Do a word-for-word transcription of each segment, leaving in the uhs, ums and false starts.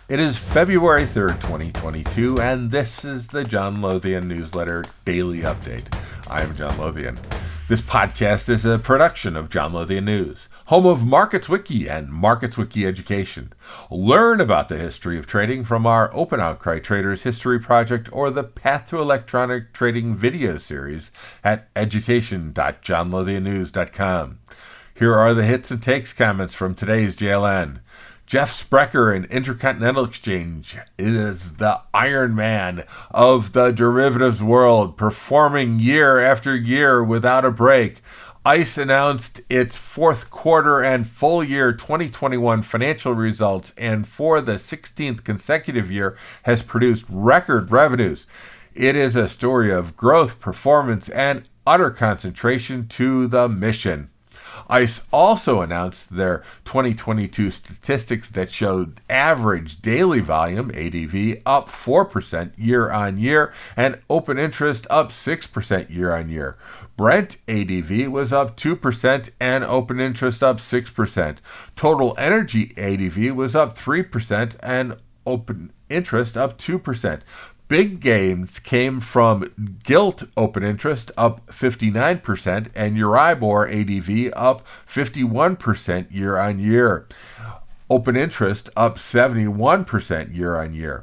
It is February third, twenty twenty-two, and this is the John Lothian Newsletter Daily Update. I am John Lothian. This podcast is a production of John Lothian News, home of MarketsWiki and MarketsWiki Education. Learn about the history of trading from our Open Outcry Traders History Project or the Path to Electronic Trading video series at education dot john lothian news dot com. Here are the hits and takes comments from today's J L N. Jeff Sprecher in Intercontinental Exchange is the Iron Man of the derivatives world, performing year after year without a break. ICE announced its fourth quarter and full year twenty twenty-one financial results, and for the sixteenth consecutive year has produced record revenues. It is a story of growth, performance, and utter concentration to the mission. ICE also announced their twenty twenty-two statistics that showed average daily volume, A D V, up four percent year on year and open interest up six percent year on year. Brent A D V was up two percent and open interest up six percent. Total energy A D V was up three percent and open interest up two percent. Big gains came from gilt open interest up fifty-nine percent and Euribor A D V up fifty-one percent year on year. Open interest up seventy-one percent year on year.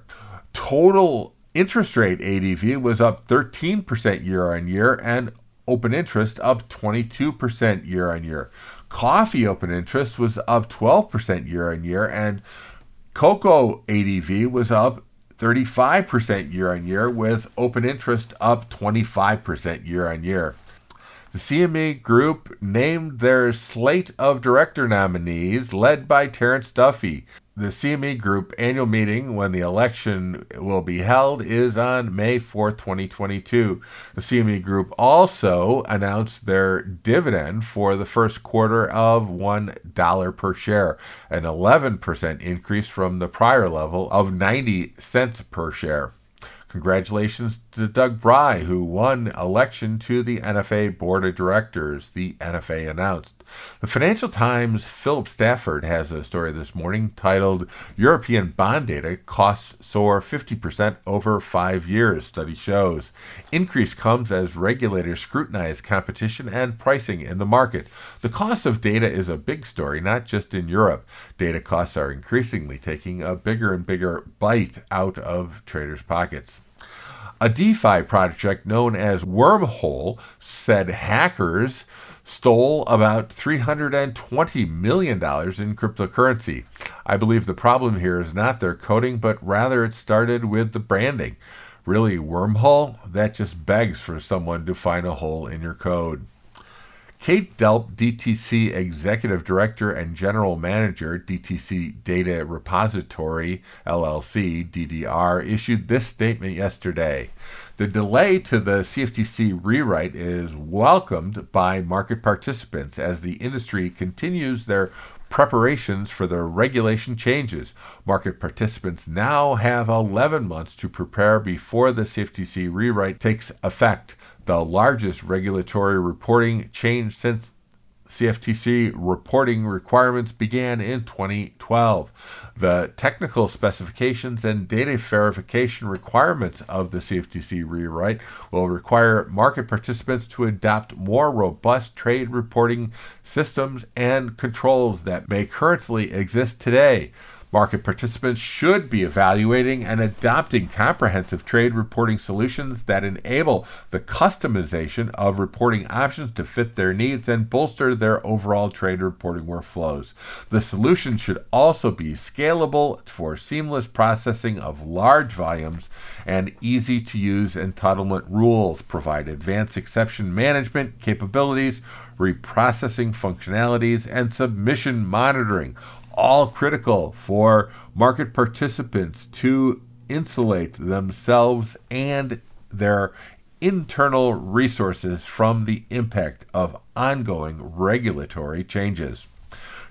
Total interest rate A D V was up thirteen percent year on year and open interest up twenty-two percent year on year. Coffee open interest was up twelve percent year on year and cocoa A D V was up thirty-five percent year on year, with open interest up twenty-five percent year on year. The C M E Group named their slate of director nominees, led by Terrence Duffy. The C M E Group annual meeting, when the election will be held, is on May fourth, twenty twenty-two. The C M E Group also announced their dividend for the first quarter of one dollar per share, an eleven percent increase from the prior level of ninety cents per share. Congratulations to Doug Bry, who won election to the N F A Board of Directors, the N F A announced. The Financial Times' Philip Stafford has a story this morning titled, European Bond Data Costs Soar fifty percent Over Five Years, Study Shows. Increase comes as regulators scrutinize competition and pricing in the market. The cost of data is a big story, not just in Europe. Data costs are increasingly taking a bigger and bigger bite out of traders' pockets. A DeFi project known as Wormhole said hackers stole about three hundred twenty million dollars in cryptocurrency. I believe the problem here is not their coding, but rather it started with the branding. Really, Wormhole? That just begs for someone to find a hole in your code. Kate Delp, D T C Executive Director and General Manager, D T C Data Repository, L L C, D D R, issued this statement yesterday. The delay to the C F T C rewrite is welcomed by market participants as the industry continues their preparations for the regulation changes. Market participants now have eleven months to prepare before the C F T C rewrite takes effect, the largest regulatory reporting change since C F T C reporting requirements began in twenty twelve. The technical specifications and data verification requirements of the C F T C rewrite will require market participants to adopt more robust trade reporting systems and controls that may currently exist today. Market participants should be evaluating and adopting comprehensive trade reporting solutions that enable the customization of reporting options to fit their needs and bolster their overall trade reporting workflows. The solution should also be scalable for seamless processing of large volumes and easy-to-use entitlement rules, provide advanced exception management capabilities, reprocessing functionalities, and submission monitoring, all critical for market participants to insulate themselves and their internal resources from the impact of ongoing regulatory changes.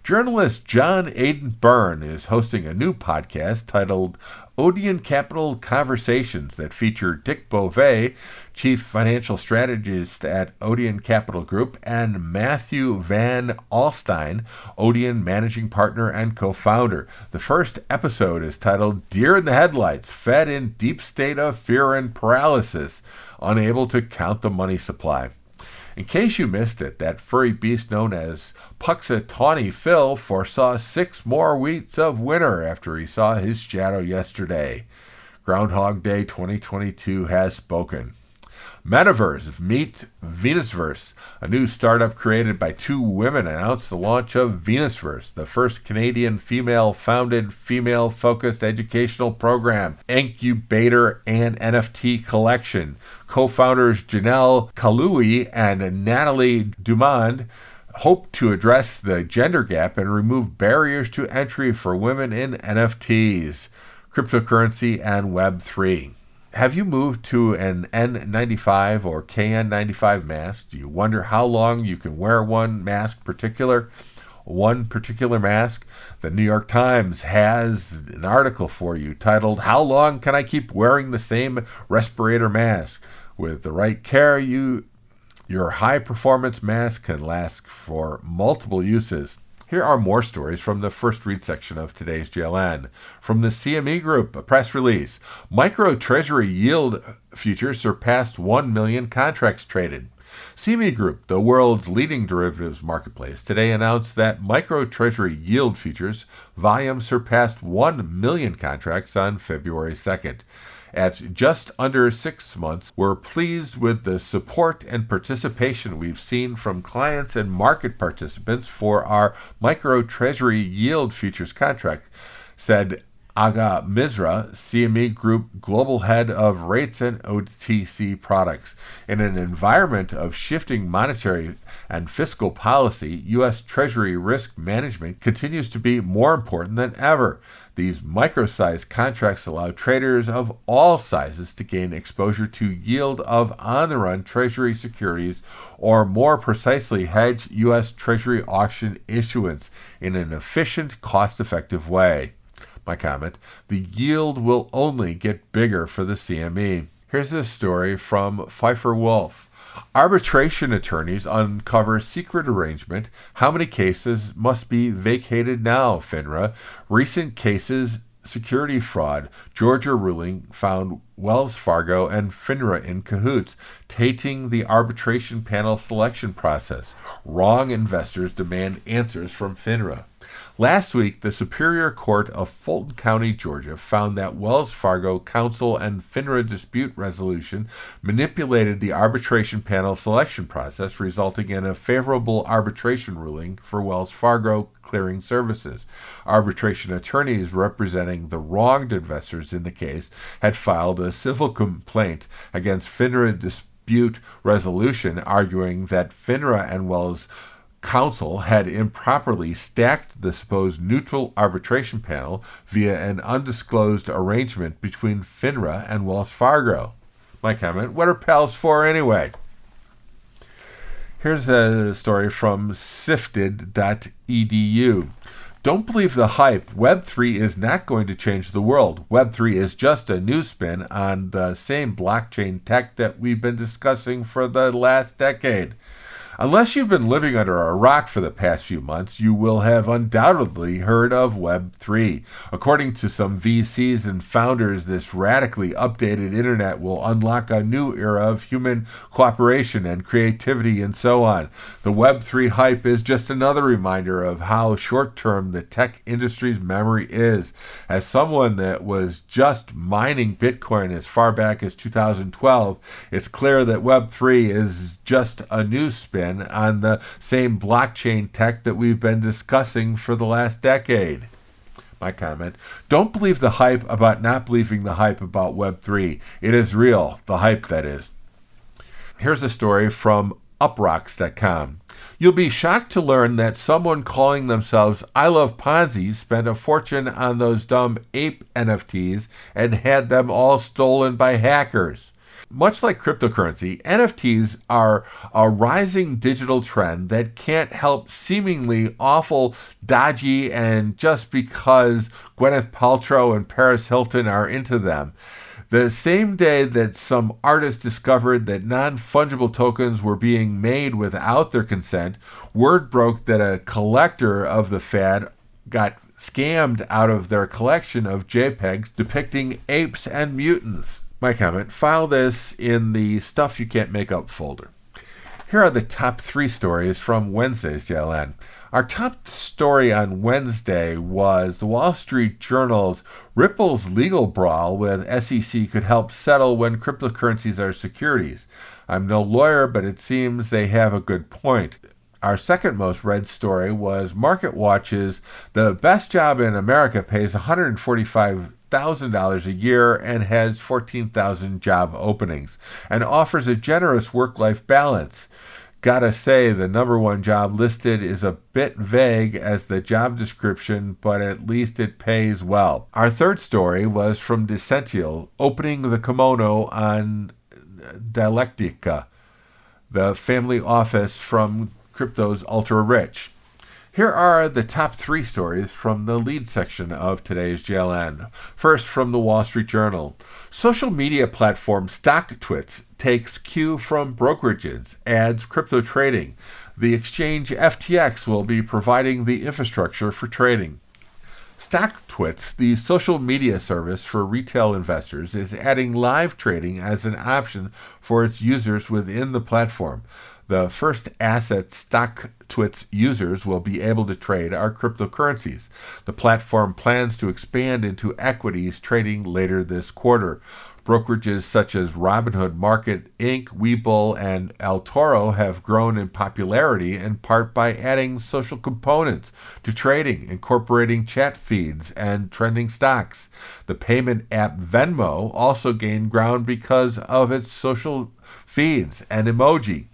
Journalist John Aidan Byrne is hosting a new podcast titled Odeon Capital Conversations that feature Dick Beauvais, Chief Financial Strategist at Odeon Capital Group, and Matthew Van Alstyne, Odeon Managing Partner and Co-Founder. The first episode is titled Deer in the Headlights, Fed in Deep State of Fear and Paralysis, Unable to Count the Money Supply. In case you missed it, that furry beast known as Puxatawny Phil foresaw six more weeks of winter after he saw his shadow yesterday. Groundhog Day twenty twenty-two has spoken. Metaverse, meet Venusverse. A new startup created by two women announced the launch of Venusverse, the first Canadian female-founded, female-focused educational program, incubator, and N F T collection. Co-founders Janelle Kalui and Natalie Dumond hope to address the gender gap and remove barriers to entry for women in N F Ts, cryptocurrency, and Web three. Have you moved to an N ninety-five or K N ninety-five mask? Do you wonder how long you can wear one mask particular, one particular mask? The New York Times has an article for you titled, How Long Can I Keep Wearing the Same Respirator Mask? With the right care, you your high-performance mask can last for multiple uses. Here are more stories from the first read section of today's J L N. From the C M E Group, a press release. Micro Treasury yield futures surpassed one million contracts traded. C M E Group, the world's leading derivatives marketplace, today announced that Micro Treasury yield futures volume surpassed one million contracts on February second. At just under six months, we're pleased with the support and participation we've seen from clients and market participants for our Micro Treasury yield futures contract, said Aga Misra, C M E Group Global Head of Rates and O T C Products. In an environment of shifting monetary and fiscal policy, U S Treasury risk management continues to be more important than ever. These micro-sized contracts allow traders of all sizes to gain exposure to yield of on-the-run Treasury securities, or more precisely, hedge U S Treasury auction issuance in an efficient, cost-effective way. My comment, the yield will only get bigger for the C M E. Here's a story from Pfeiffer Wolf. Arbitration attorneys uncover secret arrangement. How many cases must be vacated now, FINRA? Recent cases, security fraud. Georgia ruling found Wells Fargo and FINRA in cahoots, tainting the arbitration panel selection process. Wrong investors demand answers from FINRA. Last week, the Superior Court of Fulton County, Georgia, found that Wells Fargo counsel and FINRA dispute resolution manipulated the arbitration panel selection process, resulting in a favorable arbitration ruling for Wells Fargo Clearing Services. Arbitration attorneys representing the wronged investors in the case had filed a civil complaint against FINRA dispute resolution, arguing that FINRA and Wells Counsel had improperly stacked the supposed neutral arbitration panel via an undisclosed arrangement between FINRA and Wells Fargo. My comment, what are pals for anyway? Here's a story from sifted dot e d u. Don't believe the hype. Web three is not going to change the world. Web three is just a new spin on the same blockchain tech that we've been discussing for the last decade. Unless you've been living under a rock for the past few months, you will have undoubtedly heard of Web three. According to some V Cs and founders, this radically updated internet will unlock a new era of human cooperation and creativity and so on. The Web three hype is just another reminder of how short-term the tech industry's memory is. As someone that was just mining Bitcoin as far back as two thousand twelve, it's clear that Web three is just a new spin on the same blockchain tech that we've been discussing for the last decade. My comment, don't believe the hype about not believing the hype about Web three. It is real, the hype that is. Here's a story from uprocks dot com. You'll be shocked to learn that someone calling themselves I Love Ponzi spent a fortune on those dumb ape N F Ts and had them all stolen by hackers. Much like cryptocurrency, N F Ts are a rising digital trend that can't help seemingly awful, dodgy, and just because Gwyneth Paltrow and Paris Hilton are into them. The same day that some artists discovered that non-fungible tokens were being made without their consent, word broke that a collector of the fad got scammed out of their collection of JPEGs depicting apes and mutants. My comment, file this in the Stuff You Can't Make Up folder. Here are the top three stories from Wednesday's J L N. Our top story on Wednesday was the Wall Street Journal's Ripple's legal brawl with S E C could help settle when cryptocurrencies are securities. I'm no lawyer, but it seems they have a good point. Our second most read story was MarketWatch's The Best Job in America pays one hundred forty-five thousand dollars a year and has fourteen thousand job openings and offers a generous work-life balance. Gotta say, the number one job listed is a bit vague as the job description, but at least it pays well. Our third story was from Decential, opening the kimono on Dialectica, the family office from crypto's ultra-rich. Here are the top three stories from the lead section of today's J L N. First, from the Wall Street Journal. Social media platform StockTwits takes cue from brokerages, adds crypto trading. The exchange F T X will be providing the infrastructure for trading. StockTwits, the social media service for retail investors, is adding live trading as an option for its users within the platform. The first assets StockTwits users will be able to trade are cryptocurrencies. The platform plans to expand into equities trading later this quarter. Brokerages such as Robinhood Market Incorporated, Webull, and El Toro have grown in popularity in part by adding social components to trading, incorporating chat feeds and trending stocks. The payment app Venmo also gained ground because of its social feeds and emoji.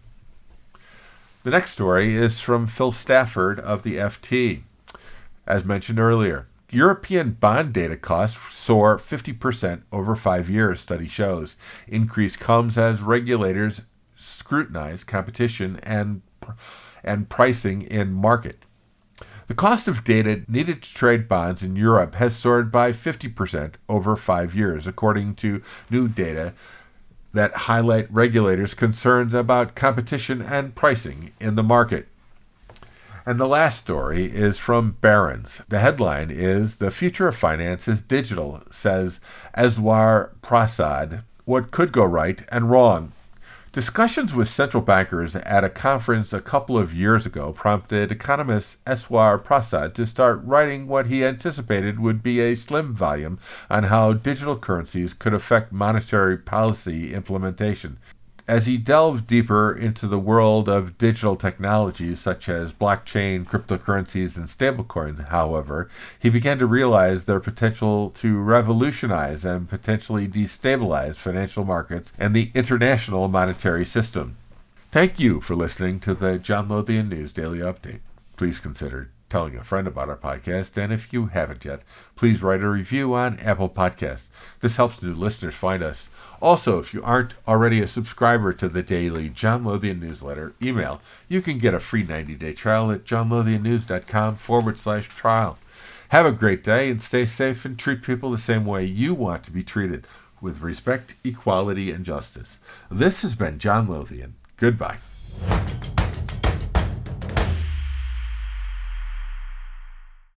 The next story is from Phil Stafford of the F T. As mentioned earlier, European bond data costs soar fifty percent over five years, study shows. Increase comes as regulators scrutinize competition and, and pricing in market. The cost of data needed to trade bonds in Europe has soared by fifty percent over five years, according to new data that highlight regulators' concerns about competition and pricing in the market. And the last story is from Barron's. The headline is, "The Future of Finance is Digital," says Eswar Prasad. What could go right and wrong? Discussions with central bankers at a conference a couple of years ago prompted economist Eswar Prasad to start writing what he anticipated would be a slim volume on how digital currencies could affect monetary policy implementation. As he delved deeper into the world of digital technologies such as blockchain, cryptocurrencies, and stablecoin, however, he began to realize their potential to revolutionize and potentially destabilize financial markets and the international monetary system. Thank you for listening to the John Lothian News Daily Update. Please consider telling a friend about our podcast, and if you haven't yet, please write a review on Apple Podcasts. This helps new listeners find us. Also, if you aren't already a subscriber to the daily John Lothian newsletter email, you can get a free ninety-day trial at johnlothiannews.com forward slash trial. Have a great day and stay safe and treat people the same way you want to be treated, with respect, equality, and justice. This has been John Lothian. Goodbye.